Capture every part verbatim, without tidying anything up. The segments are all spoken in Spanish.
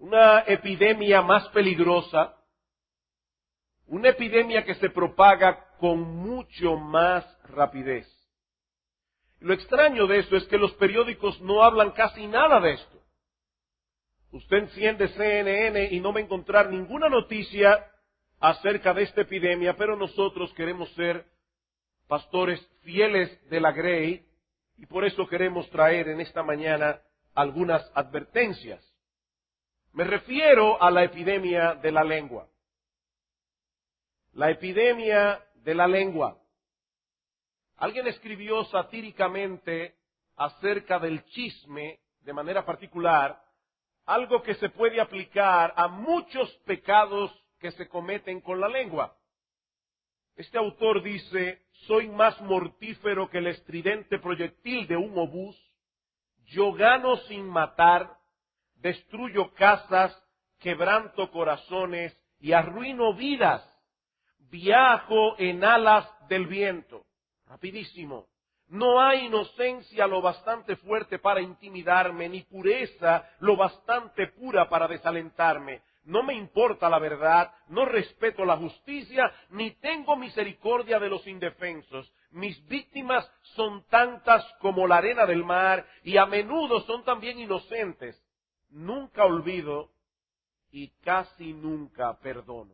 una epidemia más peligrosa, una epidemia que se propaga con mucho más rapidez. Lo extraño de eso es que los periódicos no hablan casi nada de esto. Usted enciende C N N y no va a encontrar ninguna noticia acerca de esta epidemia, pero nosotros queremos ser pastores fieles de la Grey y por eso queremos traer en esta mañana algunas advertencias. Me refiero a la epidemia de la lengua. La epidemia de la lengua. Alguien escribió satíricamente acerca del chisme, de manera particular, algo que se puede aplicar a muchos pecados que se cometen con la lengua. Este autor dice: soy más mortífero que el estridente proyectil de un obús, yo gano sin matar, destruyo casas, quebranto corazones y arruino vidas, viajo en alas del viento. Rapidísimo. No hay inocencia lo bastante fuerte para intimidarme, ni pureza lo bastante pura para desalentarme. No me importa la verdad, no respeto la justicia, ni tengo misericordia de los indefensos. Mis víctimas son tantas como la arena del mar, y a menudo son también inocentes. Nunca olvido y casi nunca perdono.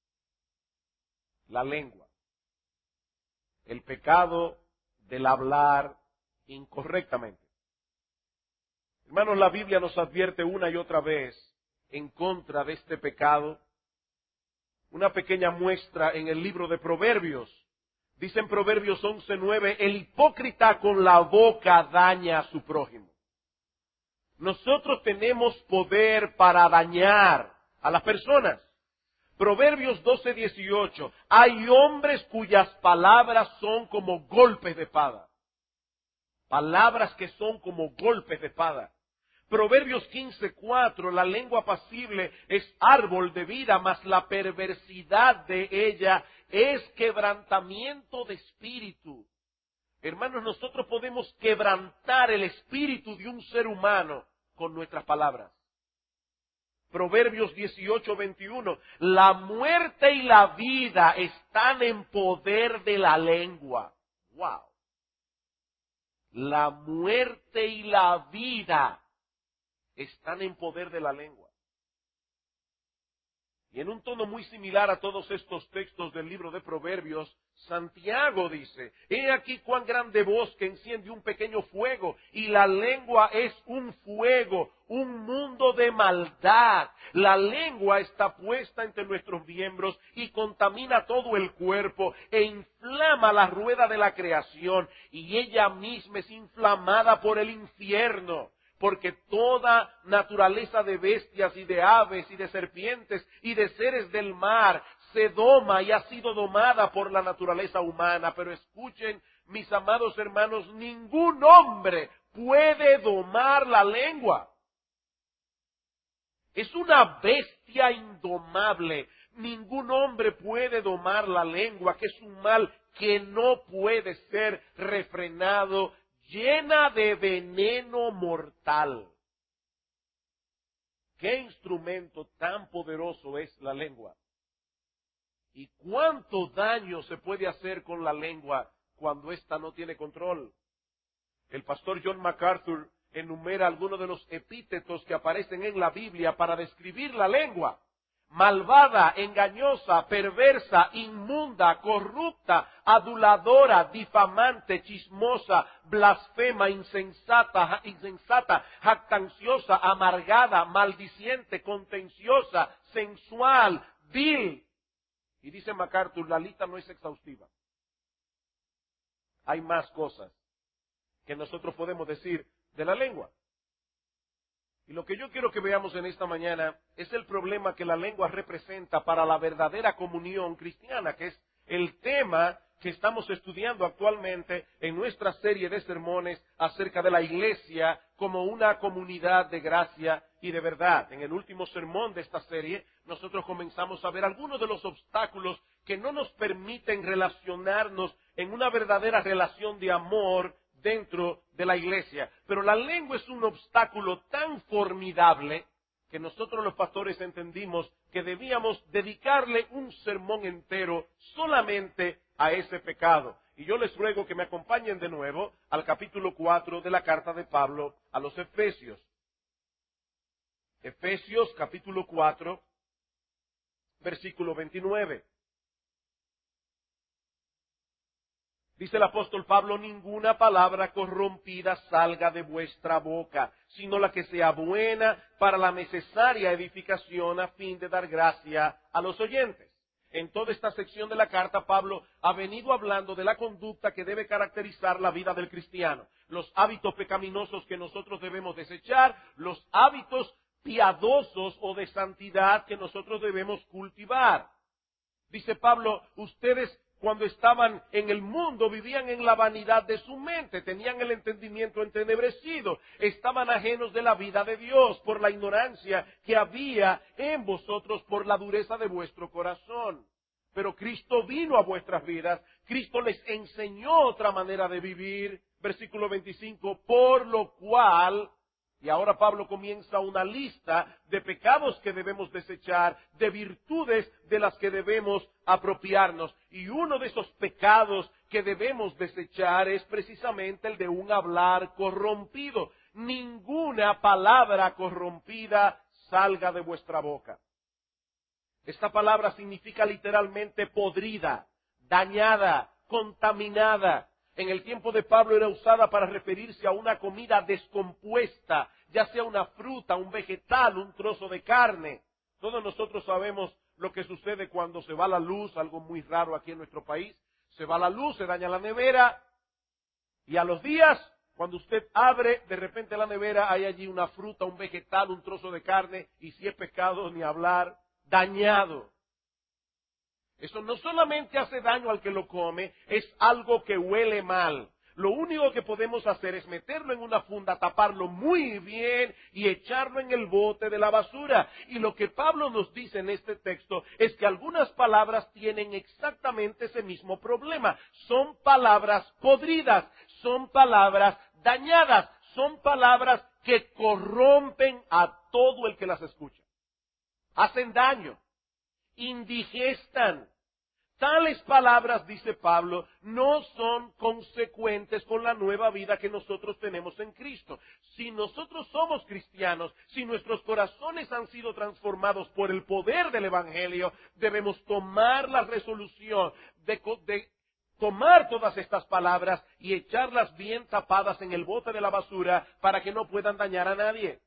La lengua. El pecado del hablar incorrectamente. Hermanos, la Biblia nos advierte una y otra vez en contra de este pecado. Una pequeña muestra en el libro de Proverbios. Dice en Proverbios once nueve, el hipócrita con la boca daña a su prójimo. Nosotros tenemos poder para dañar a las personas. Proverbios doce dieciocho, hay hombres cuyas palabras son como golpes de espada. Palabras que son como golpes de espada. Proverbios quince cuatro, la lengua apacible es árbol de vida, mas la perversidad de ella es quebrantamiento de espíritu. Hermanos, nosotros podemos quebrantar el espíritu de un ser humano con nuestras palabras. Proverbios dieciocho veintiuno, la muerte y la vida están en poder de la lengua. ¡Wow! La muerte y la vida están en poder de la lengua. Y en un tono muy similar a todos estos textos del libro de Proverbios, Santiago dice, he aquí cuán grande bosque enciende un pequeño fuego, y la lengua es un fuego, un mundo de maldad. La lengua está puesta entre nuestros miembros y contamina todo el cuerpo e inflama la rueda de la creación, y ella misma es inflamada por el infierno. Porque toda naturaleza de bestias y de aves y de serpientes y de seres del mar se doma y ha sido domada por la naturaleza humana. Pero escuchen, mis amados hermanos, ningún hombre puede domar la lengua. Es una bestia indomable. Ningún hombre puede domar la lengua, que es un mal que no puede ser refrenado, llena de veneno mortal. ¿Qué instrumento tan poderoso es la lengua? ¿Y cuánto daño se puede hacer con la lengua cuando ésta no tiene control? El pastor John MacArthur enumera algunos de los epítetos que aparecen en la Biblia para describir la lengua. Malvada, engañosa, perversa, inmunda, corrupta, aduladora, difamante, chismosa, blasfema, insensata, insensata, jactanciosa, amargada, maldiciente, contenciosa, sensual, vil. Y dice MacArthur, la lista no es exhaustiva. Hay más cosas que nosotros podemos decir de la lengua. Y lo que yo quiero que veamos en esta mañana es el problema que la lengua representa para la verdadera comunión cristiana, que es el tema que estamos estudiando actualmente en nuestra serie de sermones acerca de la iglesia como una comunidad de gracia y de verdad. En el último sermón de esta serie, nosotros comenzamos a ver algunos de los obstáculos que no nos permiten relacionarnos en una verdadera relación de amor dentro de la iglesia. Pero la lengua es un obstáculo tan formidable, que nosotros los pastores entendimos que debíamos dedicarle un sermón entero solamente a ese pecado. Y yo les ruego que me acompañen de nuevo al capítulo cuatro de la carta de Pablo a los Efesios. Efesios capítulo cuatro, versículo veintinueve. Dice el apóstol Pablo: ninguna palabra corrompida salga de vuestra boca, sino la que sea buena para la necesaria edificación a fin de dar gracia a los oyentes. En toda esta sección de la carta, Pablo ha venido hablando de la conducta que debe caracterizar la vida del cristiano, los hábitos pecaminosos que nosotros debemos desechar, los hábitos piadosos o de santidad que nosotros debemos cultivar. Dice Pablo: ustedes cuando estaban en el mundo vivían en la vanidad de su mente, tenían el entendimiento entenebrecido, estaban ajenos de la vida de Dios por la ignorancia que había en vosotros por la dureza de vuestro corazón. Pero Cristo vino a vuestras vidas, Cristo les enseñó otra manera de vivir. Versículo veinticinco, por lo cual... Y ahora Pablo comienza una lista de pecados que debemos desechar, de virtudes de las que debemos apropiarnos. Y uno de esos pecados que debemos desechar es precisamente el de un hablar corrompido. Ninguna palabra corrompida salga de vuestra boca. Esta palabra significa literalmente podrida, dañada, contaminada. En el tiempo de Pablo era usada para referirse a una comida descompuesta, ya sea una fruta, un vegetal, un trozo de carne. Todos nosotros sabemos lo que sucede cuando se va la luz, algo muy raro aquí en nuestro país. Se va la luz, se daña la nevera, y a los días, cuando usted abre, de repente la nevera hay allí una fruta, un vegetal, un trozo de carne, y si es pescado, ni hablar, dañado. Eso no solamente hace daño al que lo come, es algo que huele mal. Lo único que podemos hacer es meterlo en una funda, taparlo muy bien y echarlo en el bote de la basura. Y lo que Pablo nos dice en este texto es que algunas palabras tienen exactamente ese mismo problema. Son palabras podridas, son palabras dañadas, son palabras que corrompen a todo el que las escucha. Hacen daño. Indigestan. Tales palabras, dice Pablo, no son consecuentes con la nueva vida que nosotros tenemos en Cristo. Si nosotros somos cristianos, si nuestros corazones han sido transformados por el poder del Evangelio, debemos tomar la resolución de, de tomar todas estas palabras y echarlas bien tapadas en el bote de la basura para que no puedan dañar a nadie.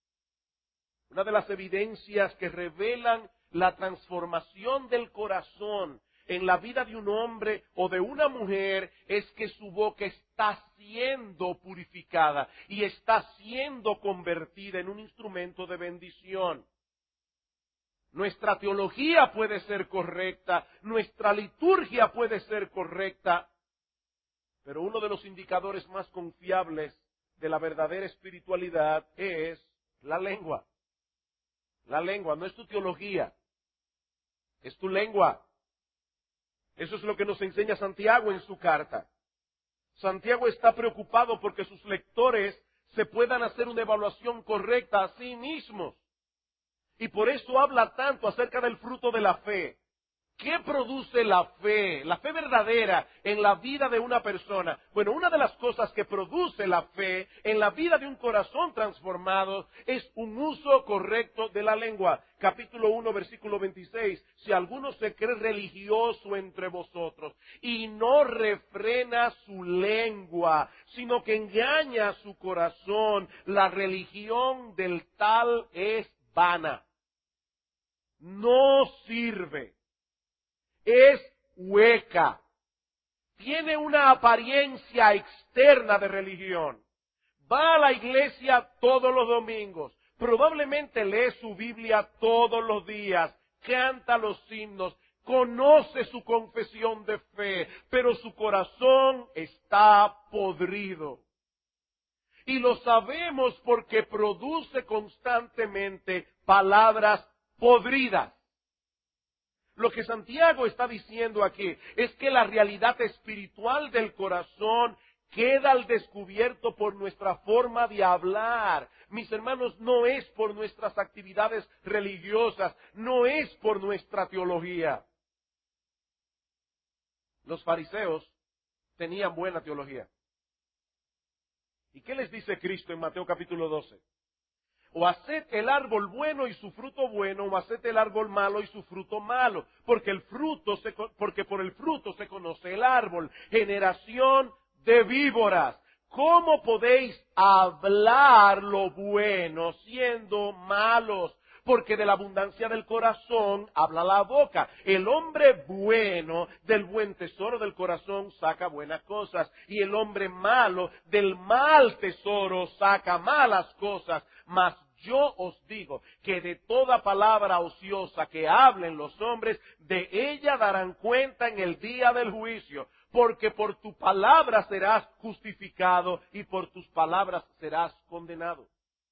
Una de las evidencias que revelan la transformación del corazón en la vida de un hombre o de una mujer es que su boca está siendo purificada y está siendo convertida en un instrumento de bendición. Nuestra teología puede ser correcta, nuestra liturgia puede ser correcta, pero uno de los indicadores más confiables de la verdadera espiritualidad es la lengua. La lengua no es tu teología, es tu lengua. Eso es lo que nos enseña Santiago en su carta. Santiago está preocupado porque sus lectores se puedan hacer una evaluación correcta a sí mismos. Y por eso habla tanto acerca del fruto de la fe. ¿Qué produce la fe, la fe verdadera en la vida de una persona? Bueno, una de las cosas que produce la fe en la vida de un corazón transformado es un uso correcto de la lengua. Capítulo uno, versículo veintiséis. Si alguno se cree religioso entre vosotros y no refrena su lengua, sino que engaña a su corazón, la religión del tal es vana. No sirve. Es hueca, tiene una apariencia externa de religión, va a la iglesia todos los domingos, probablemente lee su Biblia todos los días, canta los himnos, conoce su confesión de fe, pero su corazón está podrido. Y lo sabemos porque produce constantemente palabras podridas. Lo que Santiago está diciendo aquí es que la realidad espiritual del corazón queda al descubierto por nuestra forma de hablar. Mis hermanos, no es por nuestras actividades religiosas, no es por nuestra teología. Los fariseos tenían buena teología. ¿Y qué les dice Cristo en Mateo capítulo doce? O haced el árbol bueno y su fruto bueno, o haced el árbol malo y su fruto malo, porque el fruto se, porque por el fruto se conoce el árbol. Generación de víboras, ¿cómo podéis hablar lo bueno siendo malos? Porque de la abundancia del corazón habla la boca. El hombre bueno del buen tesoro del corazón saca buenas cosas, y el hombre malo del mal tesoro saca malas cosas. Mas yo os digo que de toda palabra ociosa que hablen los hombres, de ella darán cuenta en el día del juicio. Porque por tu palabra serás justificado y por tus palabras serás condenado.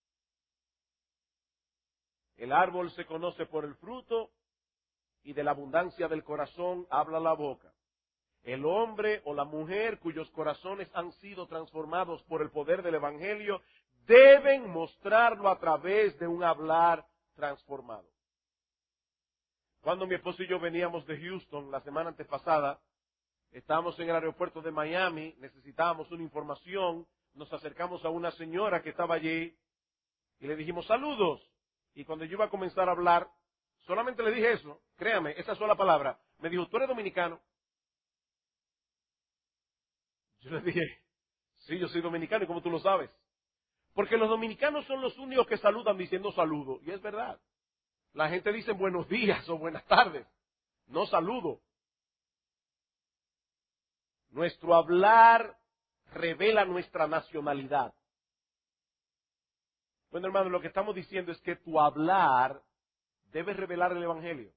El árbol se conoce por el fruto, y de la abundancia del corazón habla la boca. El hombre o la mujer cuyos corazones han sido transformados por el poder del Evangelio deben mostrarlo a través de un hablar transformado. Cuando mi esposo y yo veníamos de Houston la semana antepasada, estábamos en el aeropuerto de Miami, necesitábamos una información, nos acercamos a una señora que estaba allí y le dijimos saludos. Y cuando yo iba a comenzar a hablar, solamente le dije eso, créame, esa sola palabra. Me dijo, ¿tú eres dominicano? Yo le dije, sí, yo soy dominicano, ¿y cómo tú lo sabes? Porque los dominicanos son los únicos que saludan diciendo saludo, y es verdad. La gente dice buenos días o buenas tardes, no saludo. Nuestro hablar revela nuestra nacionalidad. Bueno, hermano, lo que estamos diciendo es que tu hablar debe revelar el Evangelio.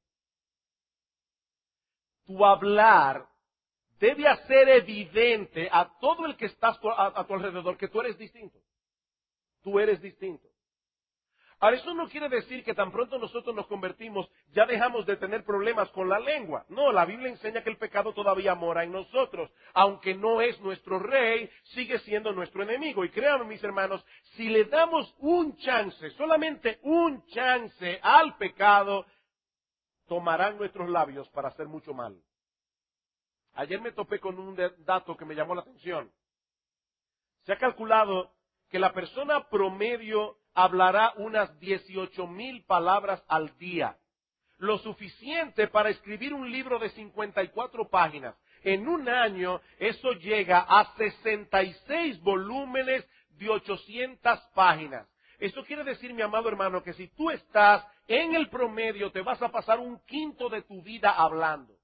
Tu hablar debe hacer evidente a todo el que está a, a tu alrededor que tú eres distinto. Tú eres distinto. Ahora, eso no quiere decir que tan pronto nosotros nos convertimos, ya dejamos de tener problemas con la lengua. No, la Biblia enseña que el pecado todavía mora en nosotros. Aunque no es nuestro rey, sigue siendo nuestro enemigo. Y créanme, mis hermanos, si le damos un chance, solamente un chance al pecado, tomarán nuestros labios para hacer mucho mal. Ayer me topé con un dato que me llamó la atención. Se ha calculado que la persona promedio hablará unas dieciocho mil palabras al día, lo suficiente para escribir un libro de cincuenta y cuatro páginas. En un año eso llega a sesenta y seis volúmenes de ochocientas páginas. Eso quiere decir, mi amado hermano, que si tú estás en el promedio, te vas a pasar un quinto de tu vida hablando.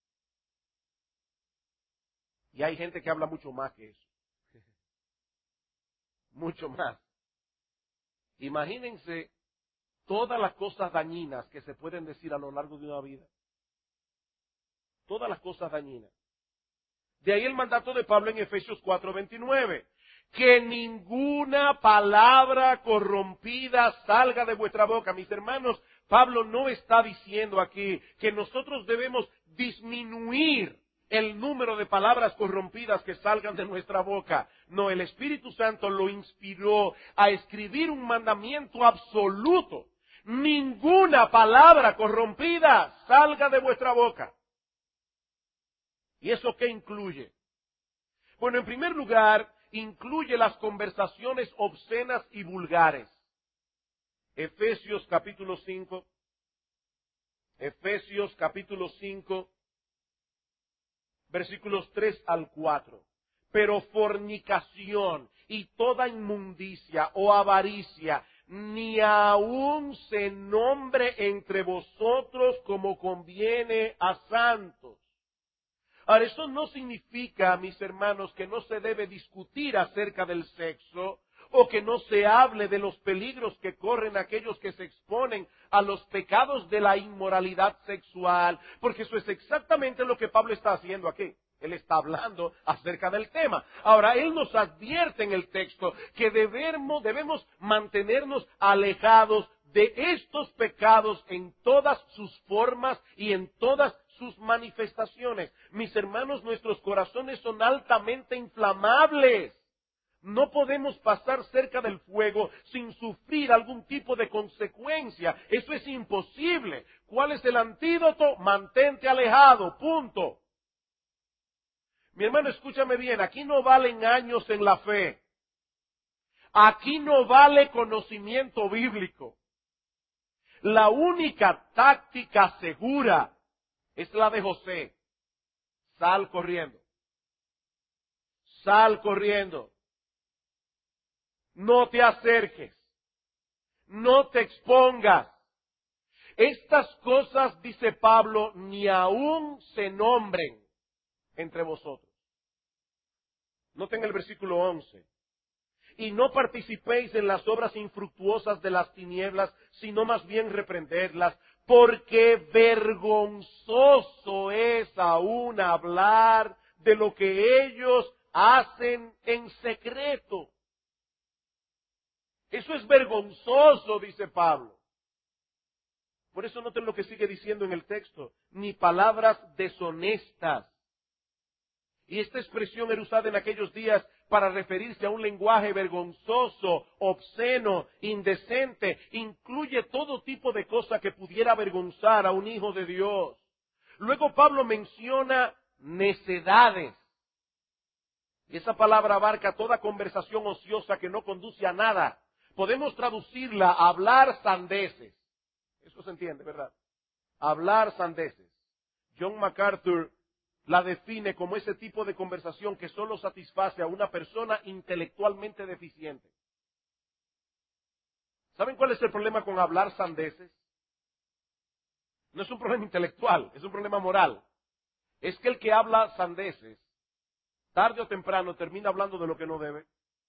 Y hay gente que habla mucho más que eso. Mucho más. Imagínense todas las cosas dañinas que se pueden decir a lo largo de una vida. Todas las cosas dañinas. De ahí el mandato de Pablo en Efesios cuatro veintinueve. Que ninguna palabra corrompida salga de vuestra boca. Mis hermanos, Pablo no está diciendo aquí que nosotros debemos disminuir el número de palabras corrompidas que salgan de nuestra boca. No, el Espíritu Santo lo inspiró a escribir un mandamiento absoluto. Ninguna palabra corrompida salga de vuestra boca. ¿Y eso qué incluye? Bueno, en primer lugar, incluye las conversaciones obscenas y vulgares. Efesios capítulo cinco. Efesios capítulo cinco. Versículos tres al cuatro. Pero fornicación y toda inmundicia o avaricia, ni aun se nombre entre vosotros como conviene a santos. Ahora, eso no significa, mis hermanos, que no se debe discutir acerca del sexo, o que no se hable de los peligros que corren aquellos que se exponen a los pecados de la inmoralidad sexual, porque eso es exactamente lo que Pablo está haciendo aquí. Él está hablando acerca del tema. Ahora, él nos advierte en el texto que debemos, debemos mantenernos alejados de estos pecados en todas sus formas y en todas sus manifestaciones. Mis hermanos, nuestros corazones son altamente inflamables. No podemos pasar cerca del fuego sin sufrir algún tipo de consecuencia. Eso es imposible. ¿Cuál es el antídoto? Mantente alejado, punto. Mi hermano, escúchame bien, aquí no valen años en la fe. Aquí no vale conocimiento bíblico. La única táctica segura es la de José. Sal corriendo. Sal corriendo. No te acerques. No te expongas. Estas cosas, dice Pablo, ni aún se nombren entre vosotros. Noten el versículo once. Y no participéis en las obras infructuosas de las tinieblas, sino más bien reprendedlas, porque vergonzoso es aún hablar de lo que ellos hacen en secreto. Eso es vergonzoso, dice Pablo. Por eso noten lo que sigue diciendo en el texto, ni palabras deshonestas. Y esta expresión era usada en aquellos días para referirse a un lenguaje vergonzoso, obsceno, indecente. Incluye todo tipo de cosa que pudiera avergonzar a un hijo de Dios. Luego Pablo menciona necedades. Y esa palabra abarca toda conversación ociosa que no conduce a nada. Podemos traducirla a hablar sandeces. Eso se entiende, ¿verdad? Hablar sandeces. John MacArthur la define como ese tipo de conversación que solo satisface a una persona intelectualmente deficiente. ¿Saben cuál es el problema con hablar sandeces? No es un problema intelectual, es un problema moral. Es que el que habla sandeces, tarde o temprano termina hablando de lo que no debe.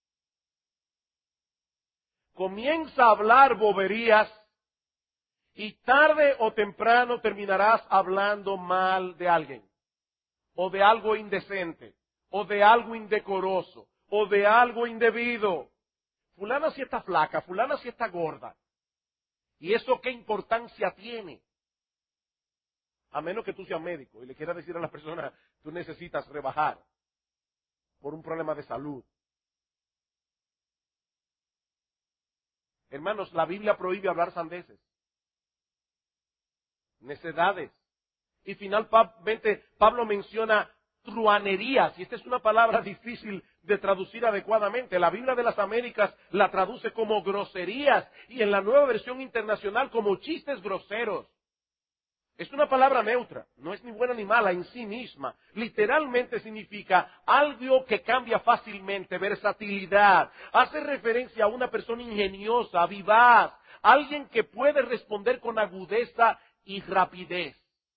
Comienza a hablar boberías y tarde o temprano terminarás hablando mal de alguien. O de algo indecente, o de algo indecoroso, o de algo indebido. Fulana sí está flaca, fulana sí está gorda. ¿Y eso qué importancia tiene? A menos que tú seas médico y le quieras decir a la persona, tú necesitas rebajar por un problema de salud. Hermanos, la Biblia prohíbe hablar sandeces, necedades. Y finalmente Pablo menciona truanerías, y esta es una palabra difícil de traducir adecuadamente. La Biblia de las Américas la traduce como groserías, y en la Nueva Versión Internacional como chistes groseros. Es una palabra neutra, no es ni buena ni mala en sí misma. Literalmente significa algo que cambia fácilmente, versatilidad. Hace referencia a una persona ingeniosa, vivaz, alguien que puede responder con agudeza y rapidez.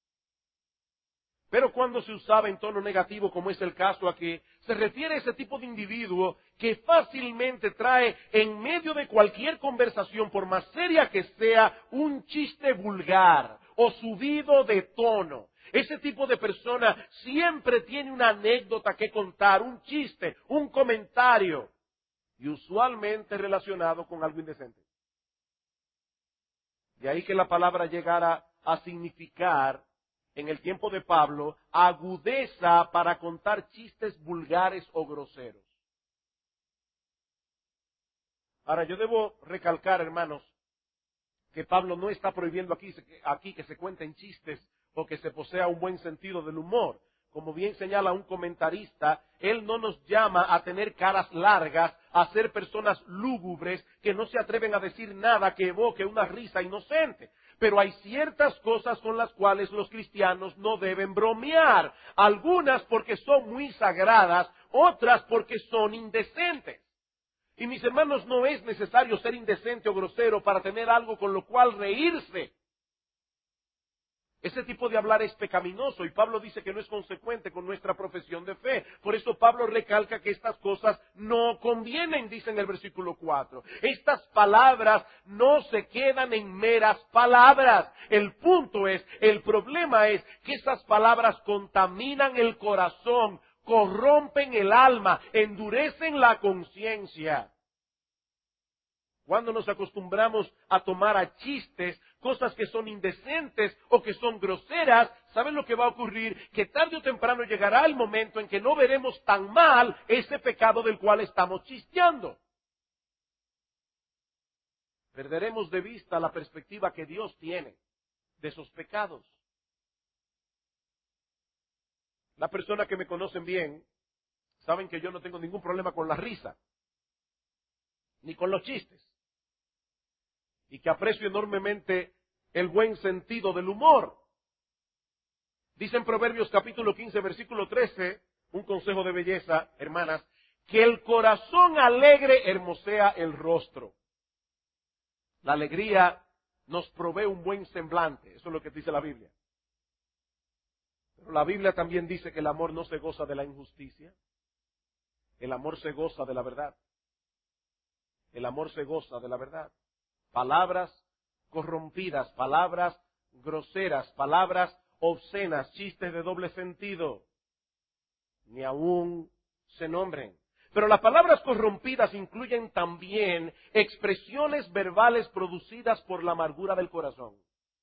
Pero cuando se usaba en tono negativo, como es el caso aquí, se refiere a ese tipo de individuo que fácilmente trae en medio de cualquier conversación, por más seria que sea, un chiste vulgar o subido de tono. Ese tipo de persona siempre tiene una anécdota que contar, un chiste, un comentario, y usualmente relacionado con algo indecente. De ahí que la palabra llegara a significar, en el tiempo de Pablo, agudeza para contar chistes vulgares o groseros. Ahora, yo debo recalcar, hermanos, que Pablo no está prohibiendo aquí, aquí que se cuenten chistes o que se posea un buen sentido del humor. Como bien señala un comentarista, él no nos llama a tener caras largas, a ser personas lúgubres que no se atreven a decir nada que evoque una risa inocente. Pero hay ciertas cosas con las cuales los cristianos no deben bromear. Algunas porque son muy sagradas, otras porque son indecentes. Y mis hermanos, no es necesario ser indecente o grosero para tener algo con lo cual reírse. Ese tipo de hablar es pecaminoso y Pablo dice que no es consecuente con nuestra profesión de fe. Por eso Pablo recalca que estas cosas no convienen, dice en el versículo cuatro. Estas palabras no se quedan en meras palabras. El punto es, el problema es que esas palabras contaminan el corazón, corrompen el alma, endurecen la conciencia. Cuando nos acostumbramos a tomar a chistes cosas que son indecentes o que son groseras, ¿saben lo que va a ocurrir? Que tarde o temprano llegará el momento en que no veremos tan mal ese pecado del cual estamos chisteando. Perderemos de vista la perspectiva que Dios tiene de esos pecados. Las personas que me conocen bien saben que yo no tengo ningún problema con la risa, ni con los chistes, y que aprecio enormemente el buen sentido del humor. Dice en Proverbios capítulo quince, versículo trece, un consejo de belleza, hermanas, que el corazón alegre hermosea el rostro. La alegría nos provee un buen semblante, eso es lo que dice la Biblia. Pero la Biblia también dice que el amor no se goza de la injusticia, el amor se goza de la verdad. El amor se goza de la verdad. Palabras corrompidas, palabras groseras, palabras obscenas, chistes de doble sentido, ni aún se nombren. Pero las palabras corrompidas incluyen también expresiones verbales producidas por la amargura del corazón.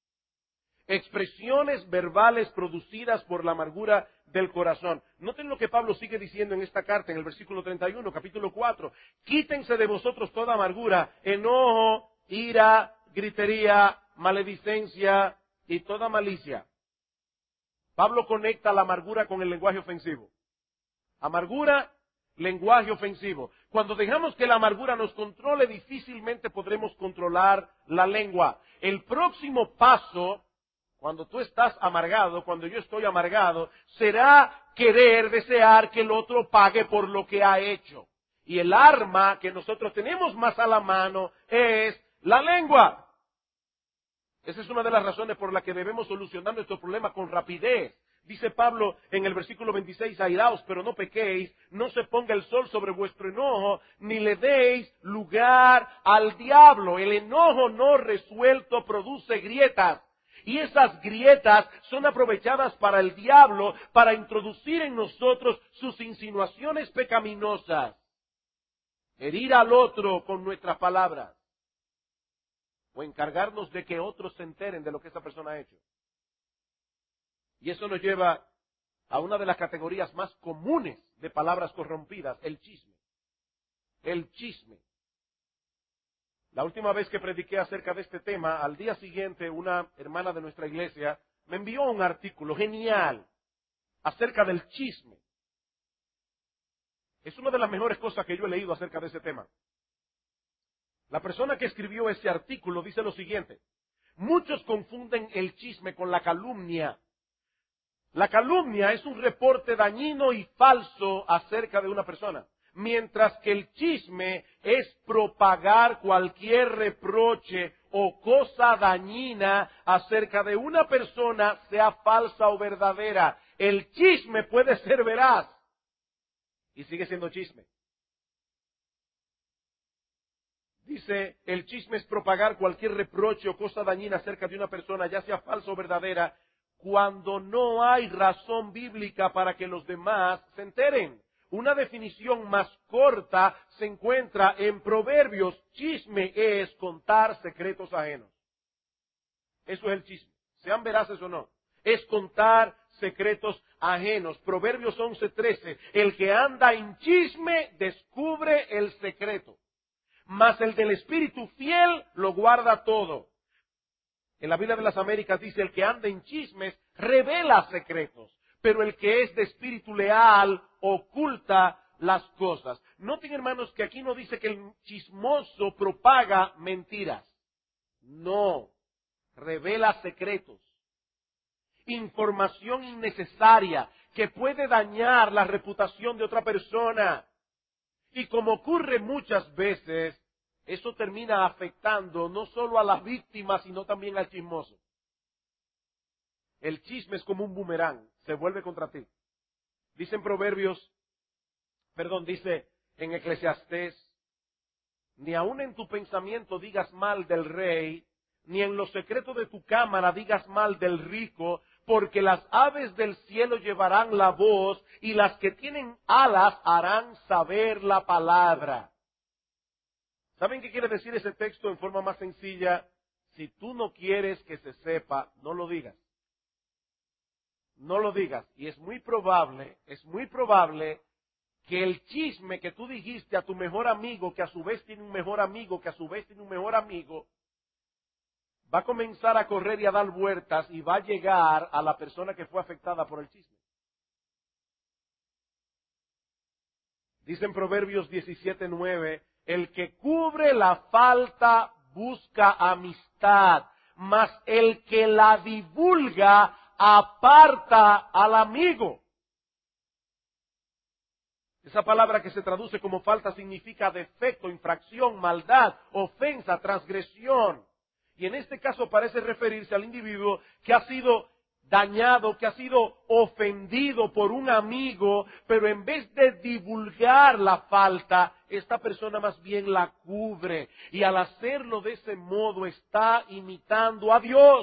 Expresiones verbales producidas por la amargura del corazón. Noten lo que Pablo sigue diciendo en esta carta, en el versículo treinta y uno, capítulo cuatro. Quítense de vosotros toda amargura, enojo, ira, gritería, maledicencia y toda malicia. Pablo conecta la amargura con el lenguaje ofensivo. Amargura, lenguaje ofensivo. Cuando dejamos que la amargura nos controle, difícilmente podremos controlar la lengua. El próximo paso, cuando tú estás amargado, cuando yo estoy amargado, será querer, desear que el otro pague por lo que ha hecho. Y el arma que nosotros tenemos más a la mano es la lengua. Esa es una de las razones por las que debemos solucionar nuestro problema con rapidez. Dice Pablo en el versículo veintiséis, airaos, pero no pequéis, no se ponga el sol sobre vuestro enojo, ni le deis lugar al diablo. El enojo no resuelto produce grietas. Y esas grietas son aprovechadas para el diablo para introducir en nosotros sus insinuaciones pecaminosas. Herir al otro con nuestras palabras. O encargarnos de que otros se enteren de lo que esa persona ha hecho. Y eso nos lleva a una de las categorías más comunes de palabras corrompidas, el chisme. El chisme. La última vez que prediqué acerca de este tema, al día siguiente una hermana de nuestra iglesia me envió un artículo genial acerca del chisme. Es una de las mejores cosas que yo he leído acerca de ese tema. La persona que escribió ese artículo dice lo siguiente: muchos confunden el chisme con la calumnia. La calumnia es un reporte dañino y falso acerca de una persona, mientras que el chisme es propagar cualquier reproche o cosa dañina acerca de una persona, sea falsa o verdadera. El chisme puede ser veraz y sigue siendo chisme. Dice, el chisme es propagar cualquier reproche o cosa dañina acerca de una persona, ya sea falsa o verdadera, cuando no hay razón bíblica para que los demás se enteren. Una definición más corta se encuentra en Proverbios. Chisme es contar secretos ajenos. Eso es el chisme. Sean veraces o no. Es contar secretos ajenos. Proverbios once trece. El que anda en chisme descubre el secreto, mas el del espíritu fiel lo guarda todo. En la Biblia de las Américas dice, el que anda en chismes revela secretos, pero el que es de espíritu leal oculta las cosas. Noten, hermanos, que aquí no dice que el chismoso propaga mentiras. No, revela secretos. Información innecesaria que puede dañar la reputación de otra persona. Y como ocurre muchas veces, eso termina afectando no solo a las víctimas, sino también al chismoso. El chisme es como un boomerang, se vuelve contra ti. Dice en Proverbios, perdón, dice en Eclesiastés, ni aun en tu pensamiento digas mal del rey, ni en los secretos de tu cámara digas mal del rico, porque las aves del cielo llevarán la voz, y las que tienen alas harán saber la palabra. ¿Saben qué quiere decir ese texto en forma más sencilla? Si tú no quieres que se sepa, no lo digas. No lo digas. Y es muy probable, es muy probable que el chisme que tú dijiste a tu mejor amigo, que a su vez tiene un mejor amigo, que a su vez tiene un mejor amigo, va a comenzar a correr y a dar vueltas y va a llegar a la persona que fue afectada por el chisme. Dice en Proverbios diecisiete nueve, el que cubre la falta busca amistad, mas el que la divulga aparta al amigo. Esa palabra que se traduce como falta significa defecto, infracción, maldad, ofensa, transgresión. Y en este caso parece referirse al individuo que ha sido dañado, que ha sido ofendido por un amigo, pero en vez de divulgar la falta, esta persona más bien la cubre. Y al hacerlo de ese modo está imitando a Dios.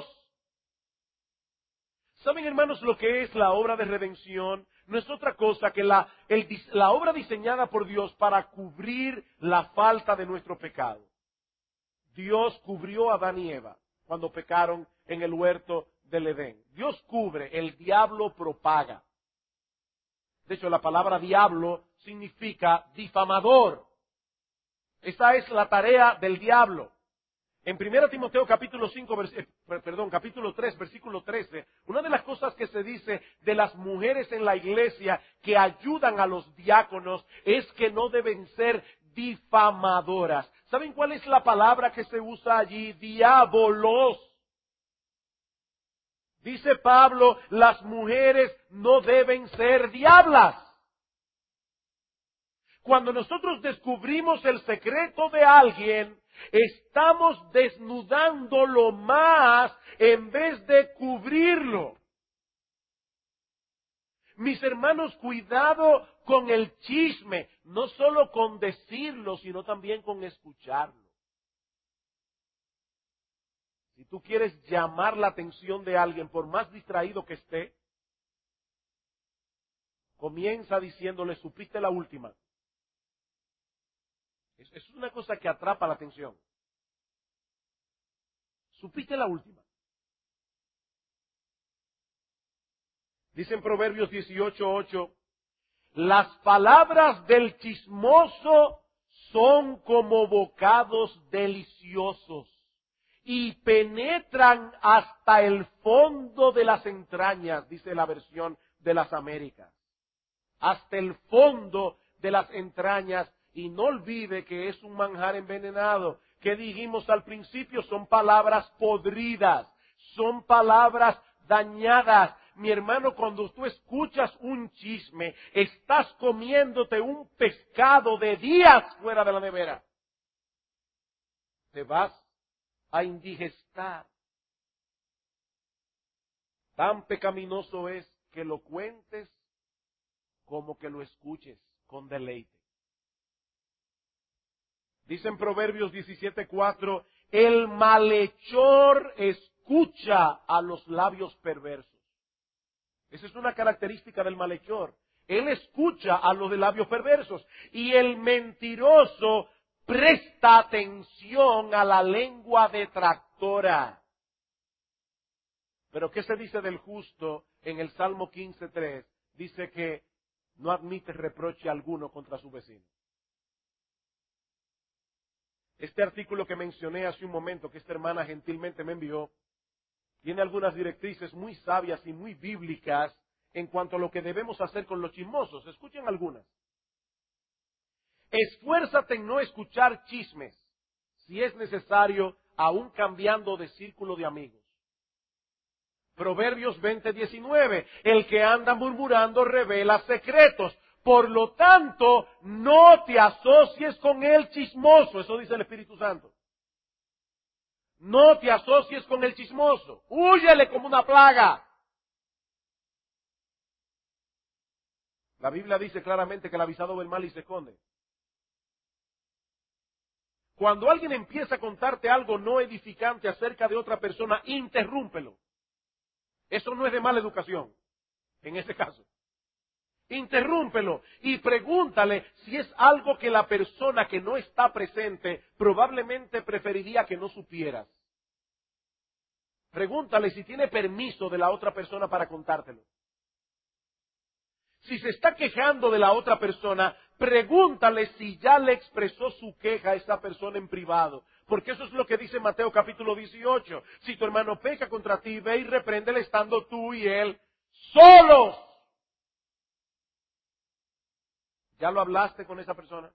¿Saben, hermanos, lo que es la obra de redención? No es otra cosa que la, el, la obra diseñada por Dios para cubrir la falta de nuestro pecado. Dios cubrió a Adán y Eva cuando pecaron en el huerto del Edén. Dios cubre, el diablo propaga. De hecho, la palabra diablo significa difamador. Esa es la tarea del diablo. En primera Timoteo capítulo cinco, vers- eh, perdón, capítulo tres, versículo trece, una de las cosas que se dice de las mujeres en la iglesia que ayudan a los diáconos es que no deben ser difamadoras. ¿Saben cuál es la palabra que se usa allí? Diabolos. Dice Pablo, las mujeres no deben ser diablas. Cuando nosotros descubrimos el secreto de alguien, estamos desnudándolo más en vez de cubrirlo. Mis hermanos, cuidado con el chisme, no solo con decirlo, sino también con escucharlo. Si tú quieres llamar la atención de alguien, por más distraído que esté, comienza diciéndole, supiste la última. Es una cosa que atrapa la atención. Supiste la última. Dice en Proverbios dieciocho ocho, las palabras del chismoso son como bocados deliciosos y penetran hasta el fondo de las entrañas, dice la versión de las Américas. Hasta el fondo de las entrañas. Y no olvide que es un manjar envenenado. Que dijimos al principio, son palabras podridas, son palabras dañadas. Mi hermano, cuando tú escuchas un chisme, estás comiéndote un pescado de días fuera de la nevera. Te vas a indigestar. Tan pecaminoso es que lo cuentes como que lo escuches con deleite. Dice en Proverbios diecisiete cuatro, el malhechor escucha a los labios perversos. Esa es una característica del malhechor. Él escucha a los de labios perversos. Y el mentiroso presta atención a la lengua detractora. Pero ¿qué se dice del justo en el Salmo quince tres? Dice que no admite reproche alguno contra su vecino. Este artículo que mencioné hace un momento, que esta hermana gentilmente me envió, tiene algunas directrices muy sabias y muy bíblicas en cuanto a lo que debemos hacer con los chismosos. Escuchen algunas. Esfuérzate en no escuchar chismes, si es necesario, aún cambiando de círculo de amigos. Proverbios veinte diecinueve, el que anda murmurando revela secretos. Por lo tanto, no te asocies con el chismoso. Eso dice el Espíritu Santo. No te asocies con el chismoso. Húyele como una plaga. La Biblia dice claramente que el avisado ve el mal y se esconde. Cuando alguien empieza a contarte algo no edificante acerca de otra persona, interrúmpelo. Eso no es de mala educación, en este caso. Interrúmpelo y pregúntale si es algo que la persona que no está presente probablemente preferiría que no supieras. Pregúntale si tiene permiso de la otra persona para contártelo. Si se está quejando de la otra persona, pregúntale si ya le expresó su queja a esa persona en privado. Porque eso es lo que dice Mateo capítulo dieciocho. Si tu hermano peca contra ti, ve y repréndele estando tú y él solos. ¿Ya lo hablaste con esa persona?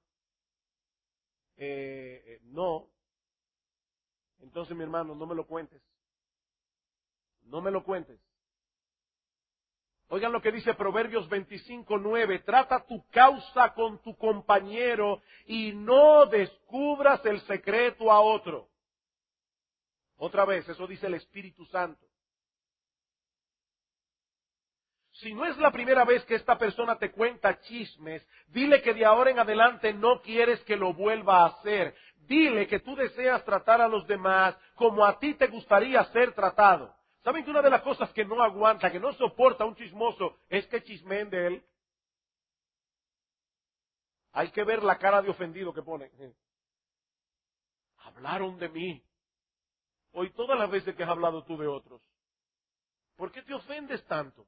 Eh, eh, no. Entonces, mi hermano, no me lo cuentes. No me lo cuentes. Oigan lo que dice Proverbios veinticinco nueve. Trata tu causa con tu compañero y no descubras el secreto a otro. Otra vez, eso dice el Espíritu Santo. Si no es la primera vez que esta persona te cuenta chismes, dile que de ahora en adelante no quieres que lo vuelva a hacer. Dile que tú deseas tratar a los demás como a ti te gustaría ser tratado. ¿Saben que una de las cosas que no aguanta, que no soporta un chismoso, es que chismeen de él? Hay que ver la cara de ofendido que pone. Hablaron de mí. Hoy todas las veces que has hablado tú de otros. ¿Por qué te ofendes tanto?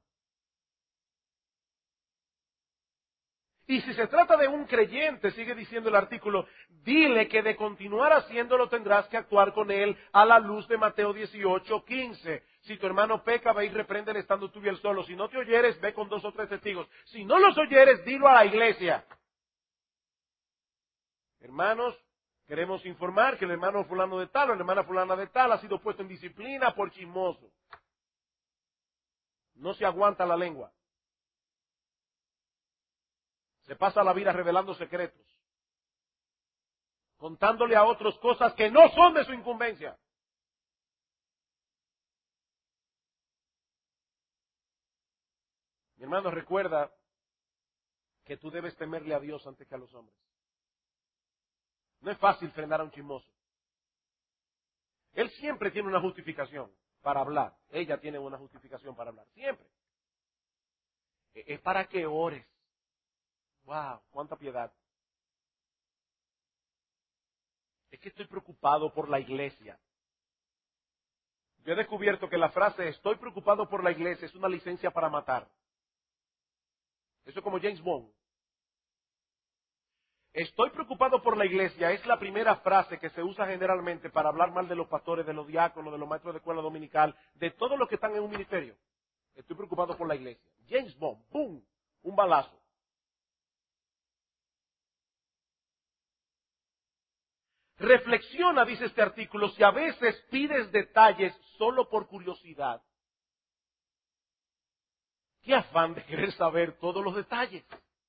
Y si se trata de un creyente, sigue diciendo el artículo, dile que de continuar haciéndolo tendrás que actuar con él a la luz de Mateo dieciocho quince. Si tu hermano peca, ve y repréndele estando tú y él solo. Si no te oyeres, ve con dos o tres testigos. Si no los oyeres, dilo a la iglesia. Hermanos, queremos informar que el hermano fulano de tal o la hermana fulana de tal ha sido puesto en disciplina por chismoso. No se aguanta la lengua. Se pasa la vida revelando secretos, contándole a otros cosas que no son de su incumbencia. Mi hermano, recuerda que tú debes temerle a Dios antes que a los hombres. No es fácil frenar a un chismoso. Él siempre tiene una justificación para hablar. Ella tiene una justificación para hablar. Siempre. Es para que ores. ¡Wow! ¡Cuánta piedad! Es que estoy preocupado por la iglesia. Yo he descubierto que la frase estoy preocupado por la iglesia es una licencia para matar. Eso es como James Bond. Estoy preocupado por la iglesia es la primera frase que se usa generalmente para hablar mal de los pastores, de los diáconos, de los maestros de escuela dominical, de todos los que están en un ministerio. Estoy preocupado por la iglesia. James Bond, ¡boom! Un balazo. Reflexiona, dice este artículo, si a veces pides detalles solo por curiosidad. ¿Qué afán de querer saber todos los detalles?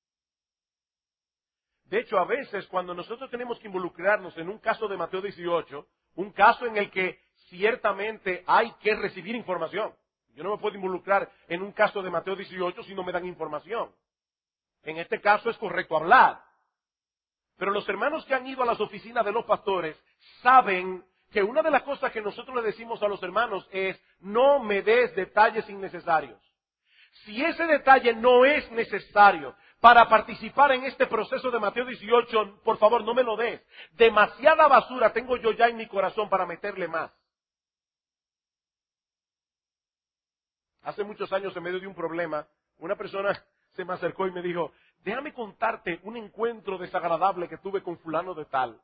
De hecho, a veces cuando nosotros tenemos que involucrarnos en un caso de Mateo dieciocho, un caso en el que ciertamente hay que recibir información. Yo no me puedo involucrar en un caso de Mateo dieciocho si no me dan información. En este caso es correcto hablar. Pero los hermanos que han ido a las oficinas de los pastores saben que una de las cosas que nosotros le decimos a los hermanos es no me des detalles innecesarios. Si ese detalle no es necesario para participar en este proceso de Mateo dieciocho, por favor no me lo des. Demasiada basura tengo yo ya en mi corazón para meterle más. Hace muchos años, en medio de un problema, una persona se me acercó y me dijo, déjame contarte un encuentro desagradable que tuve con fulano de tal.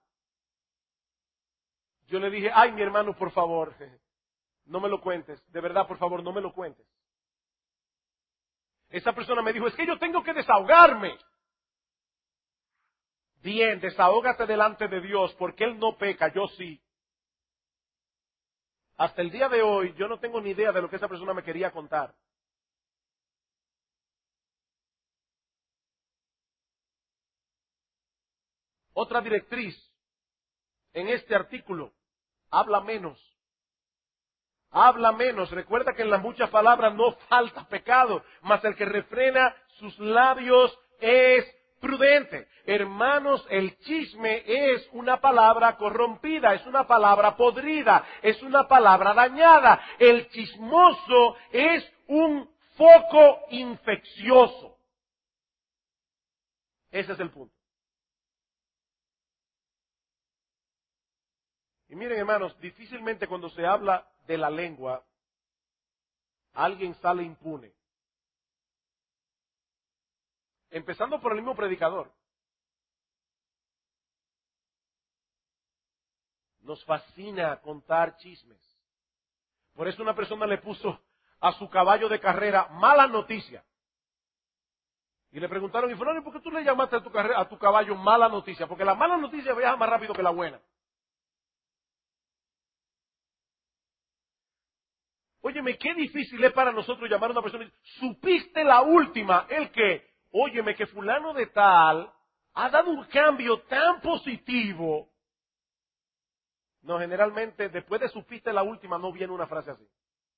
Yo le dije, ay, mi hermano, por favor, no me lo cuentes. De verdad, por favor, no me lo cuentes. Esa persona me dijo, es que yo tengo que desahogarme. Bien, desahógate delante de Dios, porque Él no peca, yo sí. Hasta el día de hoy, yo no tengo ni idea de lo que esa persona me quería contar. Otra directriz en este artículo, habla menos. Habla menos. Recuerda que en las muchas palabras no falta pecado, mas el que refrena sus labios es prudente. Hermanos, el chisme es una palabra corrompida, es una palabra podrida, es una palabra dañada. El chismoso es un foco infeccioso. Ese es el punto. Y miren, hermanos, difícilmente cuando se habla de la lengua, alguien sale impune. Empezando por el mismo predicador. Nos fascina contar chismes. Por eso una persona le puso a su caballo de carrera mala noticia. Y le preguntaron, y fulano, ¿por qué tú le llamaste a tu, carrera, a tu caballo mala noticia? Porque la mala noticia viaja más rápido que la buena. Óyeme, qué difícil es para nosotros llamar a una persona y decir, ¿supiste la última? El que, óyeme, que fulano de tal ha dado un cambio tan positivo. No, generalmente, después de supiste la última, no viene una frase así.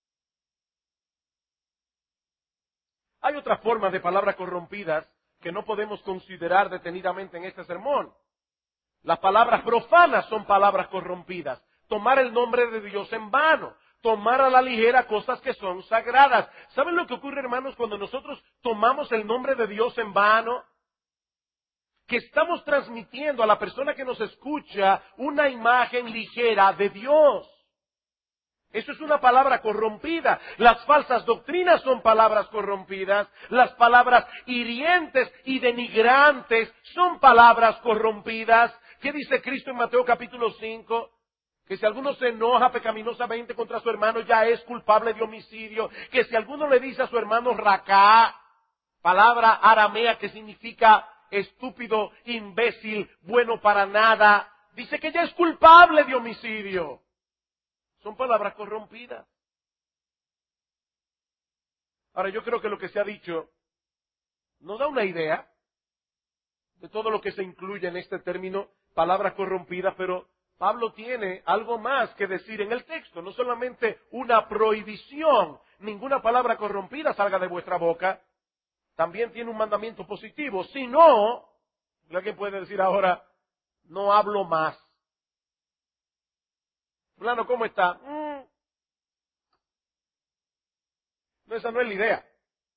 Hay otras formas de palabras corrompidas que no podemos considerar detenidamente en este sermón. Las palabras profanas son palabras corrompidas. Tomar el nombre de Dios en vano. Tomar a la ligera cosas que son sagradas. ¿Saben lo que ocurre, hermanos, cuando nosotros tomamos el nombre de Dios en vano? Que estamos transmitiendo a la persona que nos escucha una imagen ligera de Dios. Eso es una palabra corrompida. Las falsas doctrinas son palabras corrompidas. Las palabras hirientes y denigrantes son palabras corrompidas. ¿Qué dice Cristo en Mateo capítulo cinco? Que si alguno se enoja pecaminosamente contra su hermano ya es culpable de homicidio. Que si alguno le dice a su hermano racá, palabra aramea que significa estúpido, imbécil, bueno para nada, dice que ya es culpable de homicidio. Son palabras corrompidas. Ahora, yo creo que lo que se ha dicho nos da una idea de todo lo que se incluye en este término, palabras corrompidas, pero Pablo tiene algo más que decir en el texto, no solamente una prohibición, ninguna palabra corrompida salga de vuestra boca, también tiene un mandamiento positivo, si no, alguien puede decir ahora, no hablo más. Fulano, ¿cómo está? Mm. No, esa no es la idea.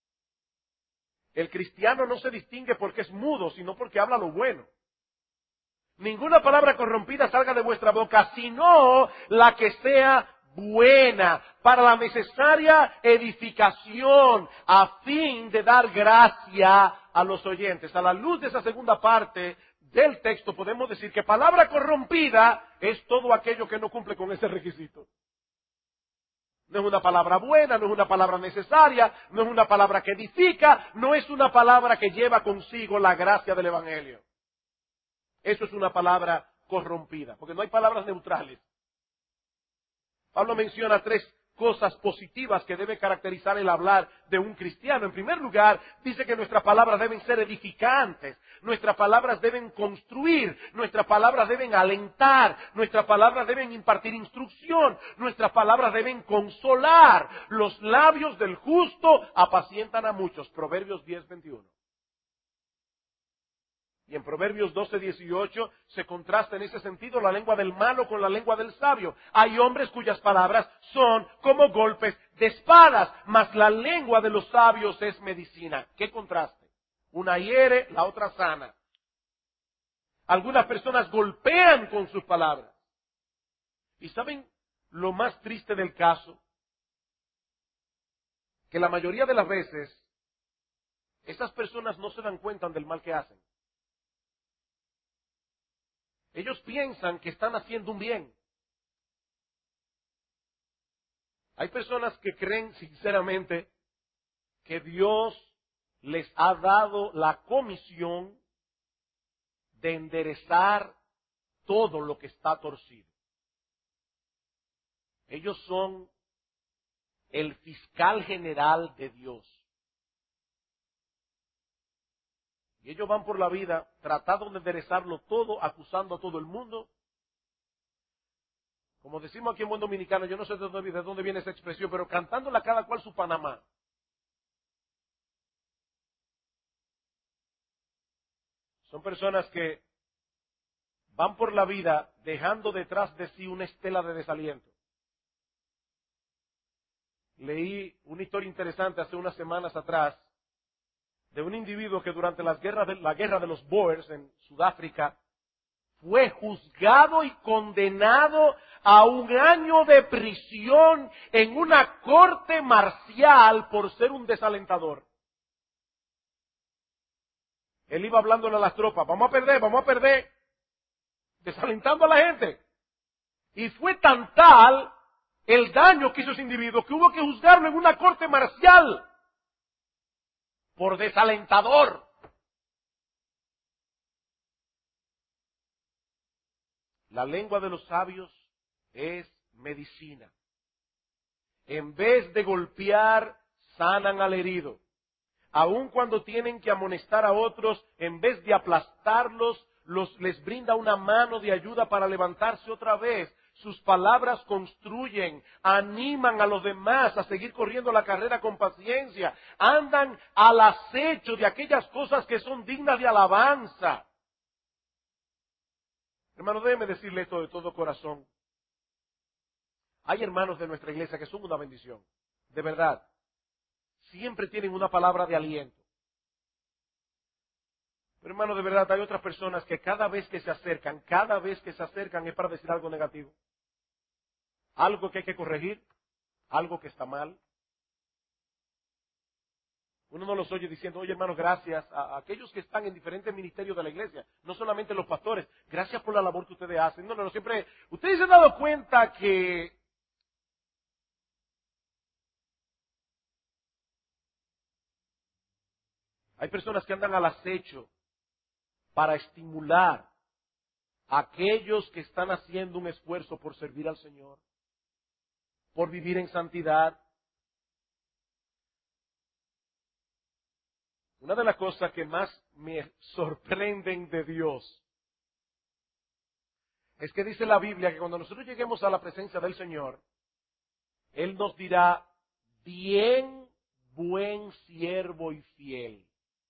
El cristiano no se distingue porque es mudo, sino porque habla lo bueno. Ninguna palabra corrompida salga de vuestra boca, sino la que sea buena, para la necesaria edificación, a fin de dar gracia a los oyentes. A la luz de esa segunda parte del texto podemos decir que palabra corrompida es todo aquello que no cumple con ese requisito. No es una palabra buena, no es una palabra necesaria, no es una palabra que edifica, no es una palabra que lleva consigo la gracia del Evangelio. Eso es una palabra corrompida, porque no hay palabras neutrales. Pablo menciona tres cosas positivas que debe caracterizar el hablar de un cristiano. En primer lugar, dice que nuestras palabras deben ser edificantes, nuestras palabras deben construir, nuestras palabras deben alentar, nuestras palabras deben impartir instrucción, nuestras palabras deben consolar. Los labios del justo apacientan a muchos. Proverbios diez, veintiuno. Y en Proverbios doce, dieciocho se contrasta en ese sentido la lengua del malo con la lengua del sabio. Hay hombres cuyas palabras son como golpes de espadas, mas la lengua de los sabios es medicina. ¿Qué contraste? Una hiere, la otra sana. Algunas personas golpean con sus palabras. ¿Y saben lo más triste del caso? Que la mayoría de las veces esas personas no se dan cuenta del mal que hacen. Ellos piensan que están haciendo un bien. Hay personas que creen sinceramente que Dios les ha dado la comisión de enderezar todo lo que está torcido. Ellos son el fiscal general de Dios. Y ellos van por la vida tratando de enderezarlo todo, acusando a todo el mundo. Como decimos aquí en buen dominicano, yo no sé de dónde, de dónde viene esa expresión, pero cantándole a cada cual su Panamá. Son personas que van por la vida dejando detrás de sí una estela de desaliento. Leí una historia interesante hace unas semanas atrás de un individuo que durante las guerras de, la guerra de los Boers en Sudáfrica fue juzgado y condenado a un año de prisión en una corte marcial por ser un desalentador. Él iba hablándole a las tropas, vamos a perder, vamos a perder, desalentando a la gente. Y fue tan tal el daño que hizo ese individuo que hubo que juzgarlo en una corte marcial por desalentador. La lengua de los sabios es medicina. En vez de golpear, sanan al herido. Aun cuando tienen que amonestar a otros, en vez de aplastarlos, los, les brinda una mano de ayuda para levantarse otra vez. Sus palabras construyen, animan a los demás a seguir corriendo la carrera con paciencia. Andan al acecho de aquellas cosas que son dignas de alabanza. Hermano, déjeme decirle esto de todo corazón. Hay hermanos de nuestra iglesia que son una bendición, de verdad. Siempre tienen una palabra de aliento. Pero hermano, de verdad, hay otras personas que cada vez que se acercan, cada vez que se acercan es para decir algo negativo. Algo que hay que corregir, algo que está mal. Uno no los oye diciendo, oye hermano, gracias a aquellos que están en diferentes ministerios de la iglesia, no solamente los pastores, gracias por la labor que ustedes hacen. No, no, no, siempre, ustedes se han dado cuenta que hay personas que andan al acecho para estimular a aquellos que están haciendo un esfuerzo por servir al Señor, por vivir en santidad. Una de las cosas que más me sorprenden de Dios es que dice la Biblia que cuando nosotros lleguemos a la presencia del Señor, Él nos dirá, bien, buen siervo y fiel.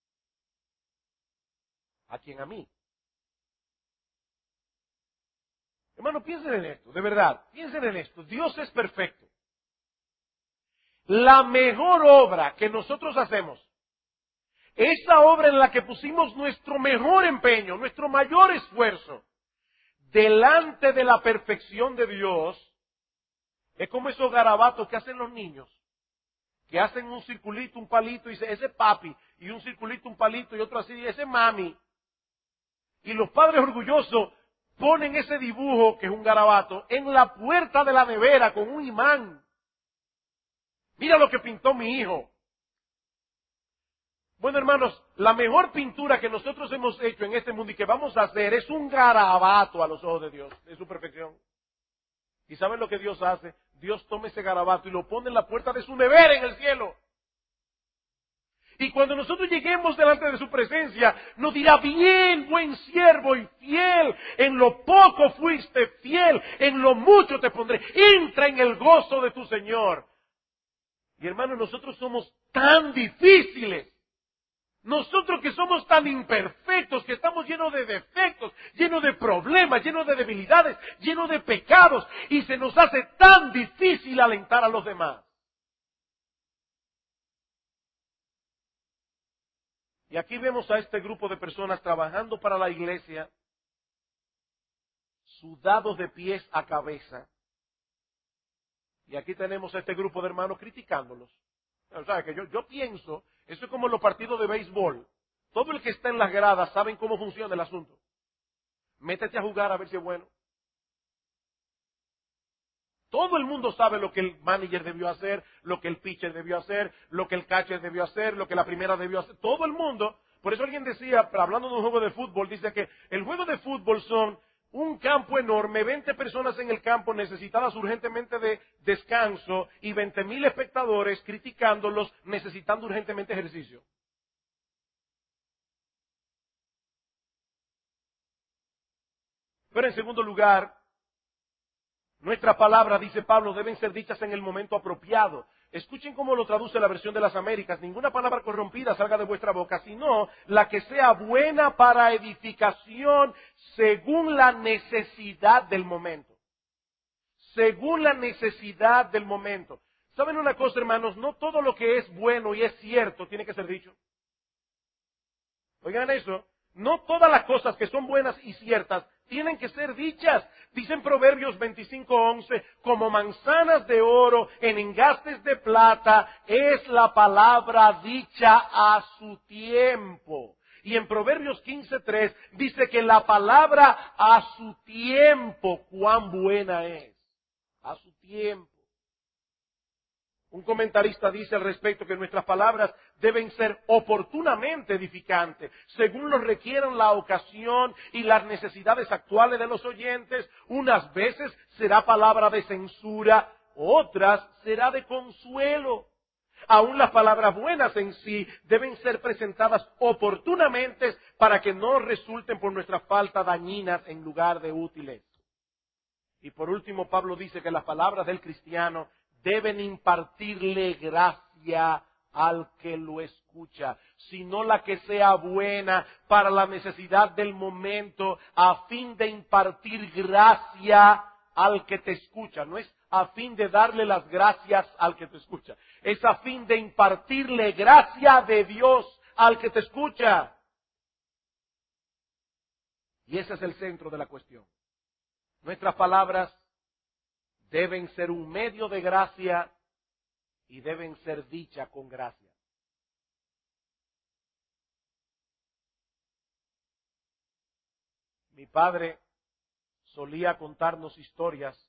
¿A quién? A mí. Hermano, piensen en esto, de verdad, piensen en esto. Dios es perfecto. La mejor obra que nosotros hacemos, esa obra en la que pusimos nuestro mejor empeño, nuestro mayor esfuerzo, delante de la perfección de Dios, es como esos garabatos que hacen los niños, que hacen un circulito, un palito, y dice, ese papi, y un circulito, un palito, y otro así, y ese mami. Y los padres orgullosos ponen ese dibujo, que es un garabato, en la puerta de la nevera con un imán. Mira lo que pintó mi hijo. Bueno, hermanos, la mejor pintura que nosotros hemos hecho en este mundo y que vamos a hacer es un garabato a los ojos de Dios, de su perfección. ¿Y saben lo que Dios hace? Dios toma ese garabato y lo pone en la puerta de su nevera en el cielo. Y cuando nosotros lleguemos delante de su presencia, nos dirá, bien, buen siervo y fiel, en lo poco fuiste fiel, en lo mucho te pondré, entra en el gozo de tu Señor. Y hermano, nosotros somos tan difíciles, nosotros que somos tan imperfectos, que estamos llenos de defectos, llenos de problemas, llenos de debilidades, llenos de pecados, y se nos hace tan difícil alentar a los demás. Y aquí vemos a este grupo de personas trabajando para la iglesia, sudados de pies a cabeza. Y aquí tenemos a este grupo de hermanos criticándolos. O sea, que yo, yo pienso, eso es como los partidos de béisbol. Todo el que está en las gradas saben cómo funciona el asunto. Métete a jugar a ver si es bueno. Todo el mundo sabe lo que el manager debió hacer, lo que el pitcher debió hacer, lo que el catcher debió hacer, lo que la primera debió hacer. Todo el mundo. Por eso alguien decía, hablando de un juego de fútbol, dice que el juego de fútbol son un campo enorme, veinte personas en el campo necesitadas urgentemente de descanso y veinte mil espectadores criticándolos necesitando urgentemente ejercicio. Pero en segundo lugar, nuestra palabra, dice Pablo, deben ser dichas en el momento apropiado. Escuchen cómo lo traduce la versión de las Américas. Ninguna palabra corrompida salga de vuestra boca, sino la que sea buena para edificación según la necesidad del momento. Según la necesidad del momento. ¿Saben una cosa, hermanos? No todo lo que es bueno y es cierto tiene que ser dicho. Oigan eso. No todas las cosas que son buenas y ciertas tienen que ser dichas. Dicen Proverbios veinticinco once, como manzanas de oro en engastes de plata es la palabra dicha a su tiempo. Y en Proverbios quince tres dice que la palabra a su tiempo, cuán buena es. A su tiempo. Un comentarista dice al respecto que nuestras palabras deben ser oportunamente edificantes, según lo requieran la ocasión y las necesidades actuales de los oyentes. Unas veces será palabra de censura, otras será de consuelo. Aún las palabras buenas en sí deben ser presentadas oportunamente para que no resulten por nuestra falta dañinas en lugar de útiles. Y por último, Pablo dice que las palabras del cristiano deben impartirle gracia al que lo escucha, sino la que sea buena para la necesidad del momento, a fin de impartir gracia al que te escucha. No es a fin de darle las gracias al que te escucha, es a fin de impartirle gracia de Dios al que te escucha. Y ese es el centro de la cuestión. Nuestras palabras deben ser un medio de gracia y deben ser dichas con gracia. Mi padre solía contarnos historias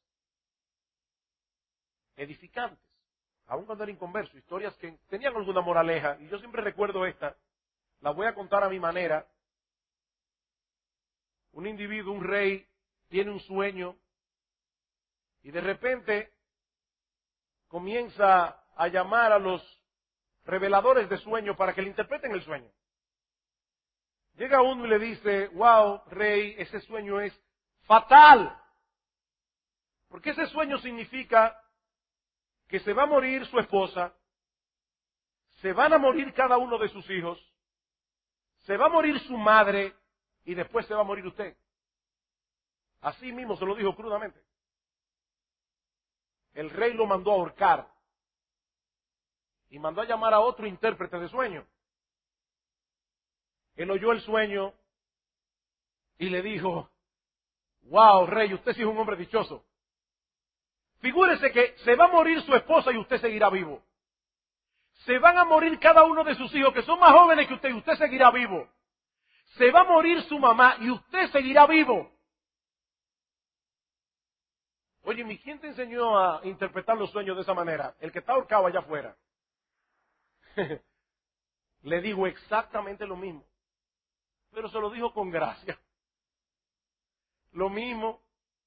edificantes, aun cuando era inconverso, historias que tenían alguna moraleja, y yo siempre recuerdo esta, la voy a contar a mi manera. Un individuo, un rey, tiene un sueño, y de repente comienza a llamar a los reveladores de sueños para que le interpreten el sueño. Llega uno y le dice, wow, rey, ese sueño es fatal. Porque ese sueño significa que se va a morir su esposa, se van a morir cada uno de sus hijos, se va a morir su madre y después se va a morir usted. Así mismo se lo dijo crudamente. El rey lo mandó a ahorcar y mandó a llamar a otro intérprete de sueño. Él oyó el sueño y le dijo, wow, rey, usted sí es un hombre dichoso. Figúrese que se va a morir su esposa y usted seguirá vivo. Se van a morir cada uno de sus hijos que son más jóvenes que usted y usted seguirá vivo. Se va a morir su mamá y usted seguirá vivo. Oye, ¿y quién te enseñó a interpretar los sueños de esa manera? El que está ahorcado allá afuera. Le digo exactamente lo mismo. Pero se lo dijo con gracia. Lo mismo.